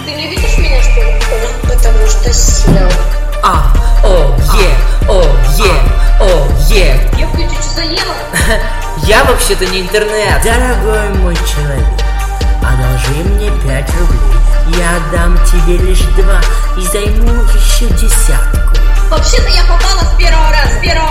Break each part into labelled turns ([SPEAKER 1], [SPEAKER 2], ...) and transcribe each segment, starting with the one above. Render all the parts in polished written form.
[SPEAKER 1] Ты не видишь меня, что ли? Потому что сел. Я включу, что заела?
[SPEAKER 2] Я вообще-то не интернет.
[SPEAKER 3] Дорогой мой человек, одолжи мне 5 рублей. Я дам тебе лишь 2 и займу еще 10.
[SPEAKER 1] Вообще-то я попала с первого раза.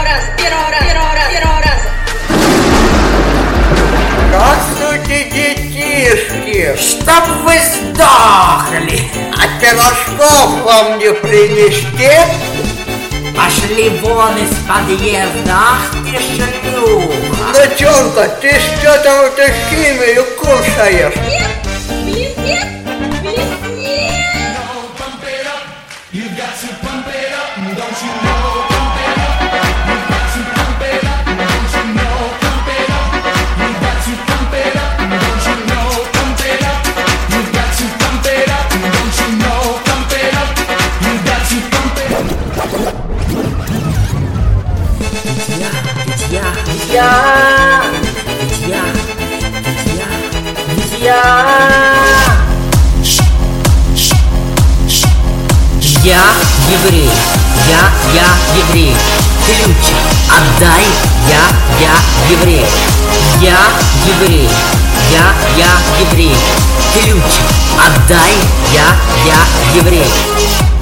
[SPEAKER 4] Здравствуйте, детишки!
[SPEAKER 3] Чтоб вы сдохли!
[SPEAKER 4] А пирожков вам не принести?
[SPEAKER 3] Пошли вон из подъезда, ах ты шлюха!
[SPEAKER 4] Дочонка, ты что там эту химию кушаешь?
[SPEAKER 1] Нет.
[SPEAKER 3] Я еврей, я еврей. Ключи отдай, я еврей. Я еврей, я еврей. Ключи отдай, я еврей.